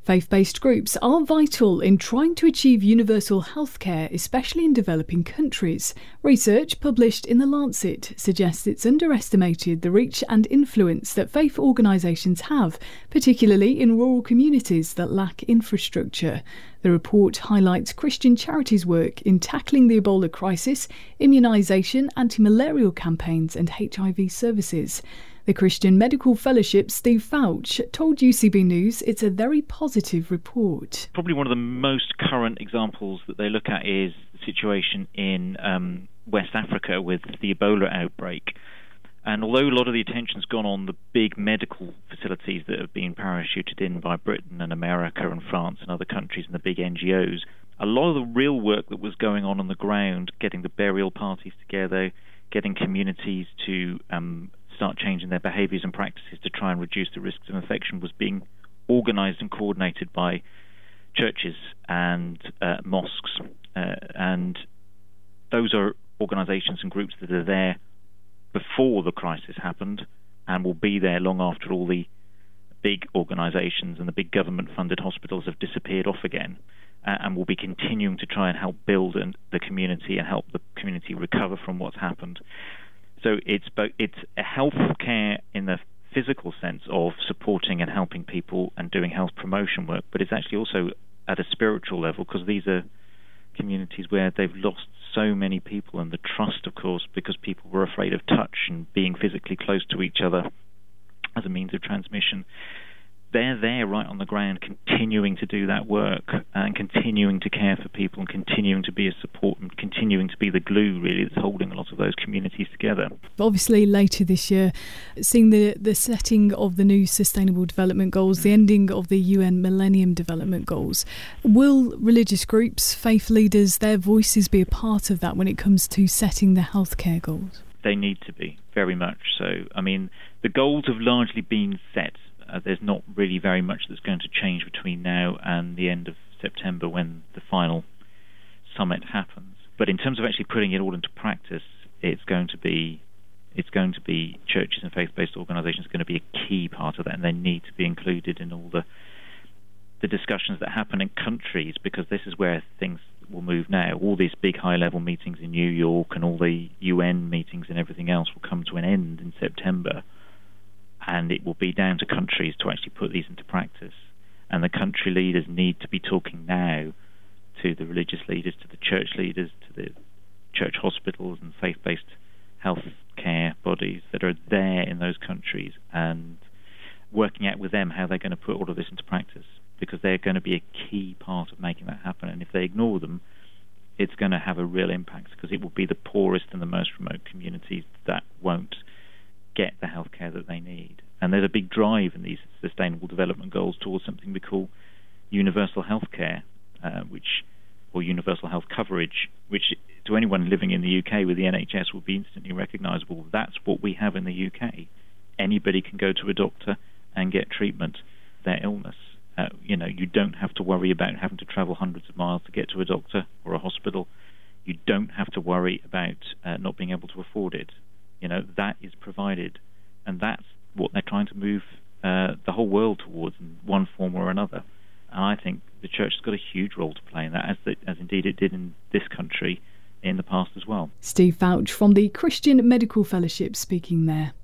Faith-based groups are vital in trying to achieve universal healthcare, especially in developing countries. Research published in The Lancet suggests it's underestimated the reach and influence that faith organisations have, particularly in rural communities that lack infrastructure. The report highlights Christian charities' work in tackling the Ebola crisis, immunisation, anti-malarial campaigns and HIV services. The Christian Medical Fellowship Steve Fouch told UCB News it's a very positive report. Probably one of the most current examples that they look at is the situation in West Africa with the Ebola outbreak. And although a lot of the attention's gone on the big medical facilities that have been parachuted in by Britain and America and France and other countries and the big NGOs, a lot of the real work that was going on the ground, getting the burial parties together, getting communities to start changing their behaviours and practices to try and reduce the risks of infection, was being organised and coordinated by churches and mosques. And those are organisations and groups that are there before the crisis happened and will be there long after all the big organisations and the big government-funded hospitals have disappeared off again, and will be continuing to try and help build the community and help the community recover from what's happened. So it's a health care in the physical sense of supporting and helping people and doing health promotion work, but it's actually also at a spiritual level, because these are communities where they've lost so many people, and the trust, of course, because people were afraid of touch and being physically close to each other as a means of transmission. They're there right on the ground, continuing to do that work and continuing to care for people and continuing to be a support and continuing to be the glue, really, that's holding a lot of those communities together. Obviously, later this year, seeing the setting of the new Sustainable Development Goals, the ending of the UN Millennium Development Goals, will religious groups, faith leaders, their voices be a part of that when it comes to setting the healthcare goals? They need to be, very much so. I mean, the goals have largely been set. There's not really very much that's going to change between now and the end of September, when the final summit happens. But in terms of actually putting it all into practice, it's going to be churches and faith-based organisations are going to be a key part of that, and they need to be included in all the discussions that happen in countries, because this is where things will move now. All these big high-level meetings in New York and all the UN meetings and everything else will come to an end in September. And it will be down to countries to actually put these into practice. And the country leaders need to be talking now to the religious leaders, to the church leaders, to the church hospitals and faith-based health care bodies that are there in those countries, and working out with them how they're going to put all of this into practice, because they're going to be a key part of making that happen. And if they ignore them, it's going to have a real impact, because it will be the poorest and the most remote communities that won't get the healthcare that they need. And there's a big drive in these Sustainable Development Goals towards something we call universal healthcare, or universal health coverage, which to anyone living in the UK with the NHS will be instantly recognisable. That's what we have in the UK. Anybody can go to a doctor and get treatment for their illness. You don't have to worry about having to travel hundreds of miles to get to a doctor or a hospital. You don't have to worry about not being able to afford it. That is provided, and that's what they're trying to move the whole world towards in one form or another. And I think the church has got a huge role to play in that, as indeed it did in this country in the past as well. Steve Fouch from the Christian Medical Fellowship speaking there.